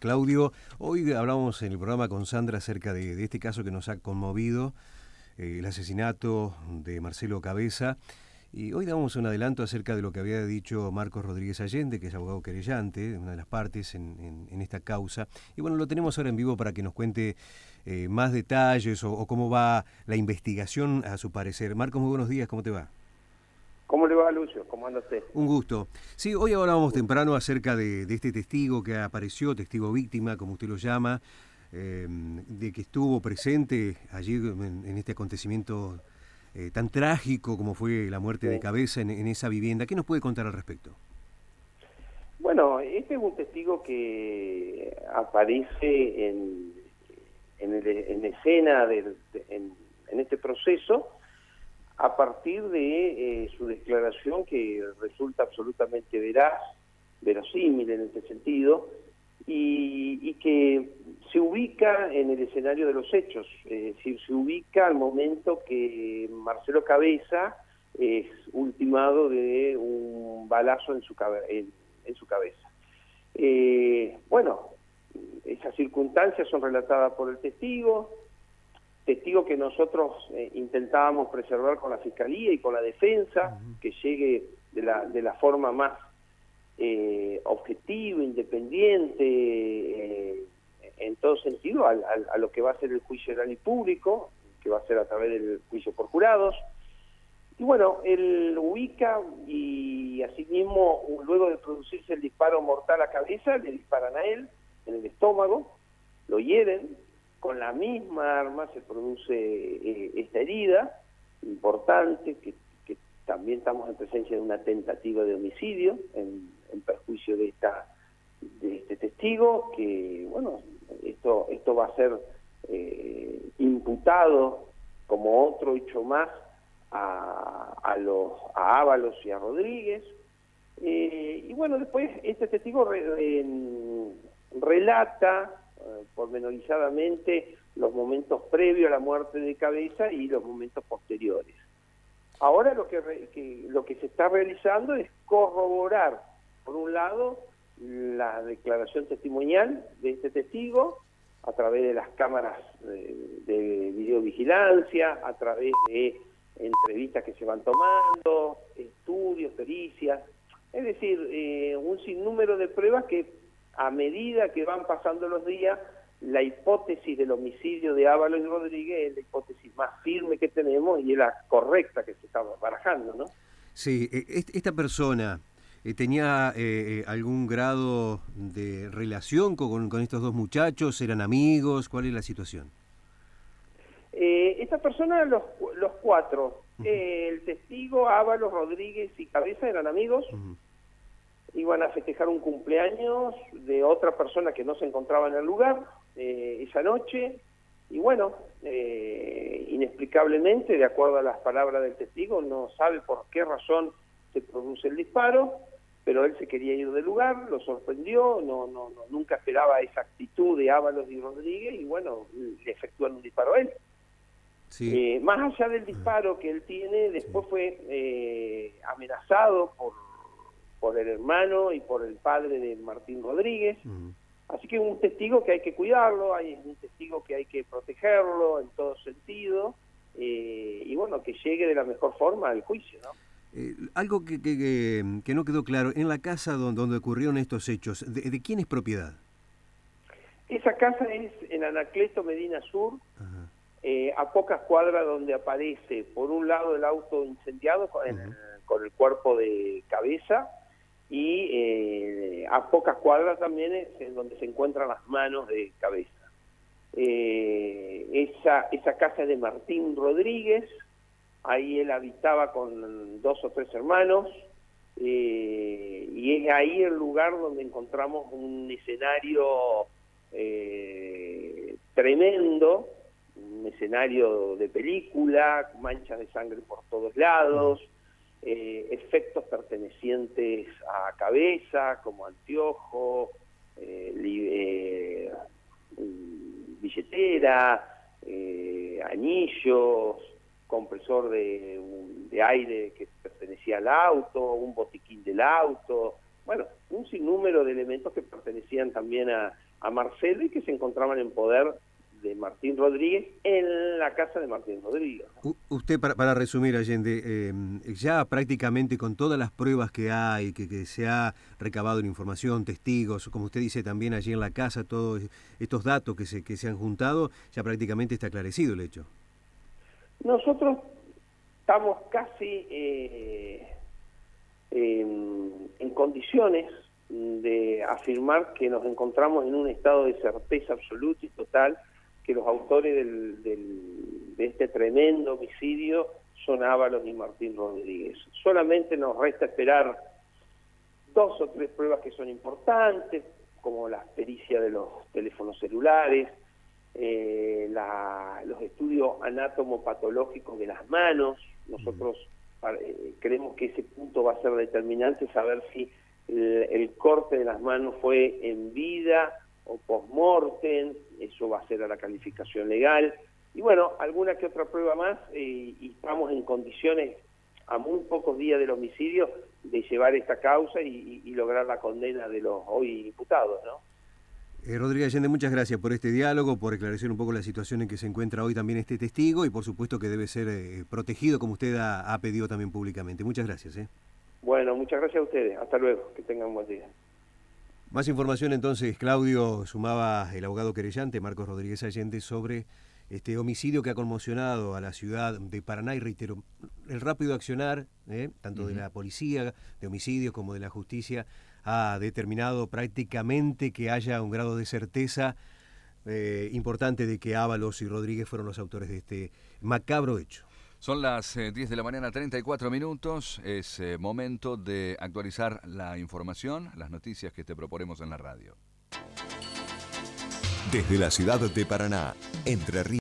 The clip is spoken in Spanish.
Claudio. Hoy hablábamos en el programa con Sandra acerca de este caso que nos ha conmovido, el asesinato de Marcelo Cabeza. Y hoy damos un adelanto acerca de lo que había dicho Marcos Rodríguez Allende, que es abogado querellante, una de las partes en esta causa. Y bueno, lo tenemos ahora en vivo para que nos cuente más detalles o cómo va la investigación a su parecer. Marcos, muy buenos días, ¿cómo te va? ¿Cómo le va, Lucio? ¿Cómo anda usted? Un gusto. Sí, hoy hablábamos temprano acerca de este testigo que apareció, testigo víctima, como usted lo llama, de que estuvo presente allí en este acontecimiento tan trágico como fue la muerte de Cabeza en esa vivienda. ¿Qué nos puede contar al respecto? Bueno, este es un testigo que aparece en escena en este proceso a partir de su declaración, que resulta absolutamente veraz, verosímil en este sentido, y que se ubica en el escenario de los hechos, es decir, se ubica al momento que Marcelo Cabeza es ultimado de un balazo en su cabeza. Bueno, esas circunstancias son relatadas por el testigo que nosotros intentábamos preservar con la Fiscalía y con la defensa, que llegue de la forma más objetiva, independiente, en todo sentido, a lo que va a ser el juicio oral y público, que va a ser a través del juicio por jurados. Y bueno, él ubica y asimismo, luego de producirse el disparo mortal a Cabeza, le disparan a él en el estómago, lo hieren. Con la misma arma se produce esta herida importante, que también estamos en presencia de una tentativa de homicidio en perjuicio de este testigo, que bueno, esto va a ser imputado como otro hecho más a Ábalos y a Rodríguez. Y bueno, después este testigo relata pormenorizadamente los momentos previos a la muerte de Cabeza y los momentos posteriores. Ahora lo que se está realizando es corroborar, por un lado, la declaración testimonial de este testigo a través de las cámaras de videovigilancia, a través de entrevistas que se van tomando, estudios, pericias, es decir, un sinnúmero de pruebas que a medida que van pasando los días, la hipótesis del homicidio de Ábalos y Rodríguez es la hipótesis más firme que tenemos y es la correcta que se está barajando, ¿no? Sí, esta persona tenía algún grado de relación con estos dos muchachos, ¿eran amigos? ¿Cuál es la situación? Esta persona, los cuatro, el testigo, Ábalos, Rodríguez y Cabeza eran amigos. Iban a festejar un cumpleaños de otra persona que no se encontraba en el lugar esa noche, y bueno, inexplicablemente, de acuerdo a las palabras del testigo, no sabe por qué razón se produce el disparo, pero él se quería ir del lugar, lo sorprendió, nunca esperaba esa actitud de Ábalos y Rodríguez, y bueno, le efectúan un disparo a él. Sí. Más allá del disparo que él tiene, después fue amenazado por el hermano y por el padre de Martín Rodríguez. Así que es un testigo que hay que cuidarlo, es un testigo que hay que protegerlo en todo sentido, y bueno, que llegue de la mejor forma al juicio, ¿no? Algo que no quedó claro, en la casa donde ocurrieron estos hechos, ¿de quién es propiedad? Esa casa es en Anacleto, Medina Sur, a pocas cuadras donde aparece, por un lado, el auto incendiado con el cuerpo de Cabeza, y a pocas cuadras también es en donde se encuentran las manos de Cabeza. Esa casa es de Martín Rodríguez, ahí él habitaba con 2 o 3 hermanos, y es ahí el lugar donde encontramos un escenario tremendo, un escenario de película, manchas de sangre por todos lados, efectos pertenecientes a Cabeza, como anteojo, billetera, anillos, compresor de aire que pertenecía al auto, un botiquín del auto, bueno, un sinnúmero de elementos que pertenecían también a a Marcelo y que se encontraban en poder de Martín Rodríguez en la casa de Martín Rodríguez. Usted, para resumir, Allende, ya prácticamente con todas las pruebas que hay, que se ha recabado en información, testigos, como usted dice también allí en la casa, todos estos datos que se han juntado, ya prácticamente está aclarecido el hecho. Nosotros estamos casi en condiciones de afirmar que nos encontramos en un estado de certeza absoluta y total que los autores de este tremendo homicidio son Ábalos y Martín Rodríguez. Solamente nos resta esperar 2 o 3 pruebas que son importantes, como la pericia de los teléfonos celulares, los estudios anátomo-patológicos de las manos. Nosotros creemos que ese punto va a ser determinante, saber si el corte de las manos fue en vida o post-mortem. Eso va a ser a la calificación legal. Y bueno, alguna que otra prueba más, y estamos en condiciones, a muy pocos días del homicidio, de llevar esta causa y lograr la condena de los hoy imputados, ¿no? Rodríguez Allende, muchas gracias por este diálogo, por esclarecer un poco la situación en que se encuentra hoy también este testigo y por supuesto que debe ser protegido como usted ha pedido también públicamente. Muchas gracias. Bueno, muchas gracias a ustedes. Hasta luego. Que tengan un buen día. Más información entonces, Claudio, sumaba el abogado querellante Marcos Rodríguez Allende sobre este homicidio que ha conmocionado a la ciudad de Paraná y reitero, el rápido accionar, tanto de la policía de homicidios como de la justicia, ha determinado prácticamente que haya un grado de certeza importante de que Ábalos y Rodríguez fueron los autores de este macabro hecho. Son las 10 de la mañana, 34 minutos. Es momento de actualizar la información, las noticias que te proponemos en la radio. Desde la ciudad de Paraná, Entre Ríos.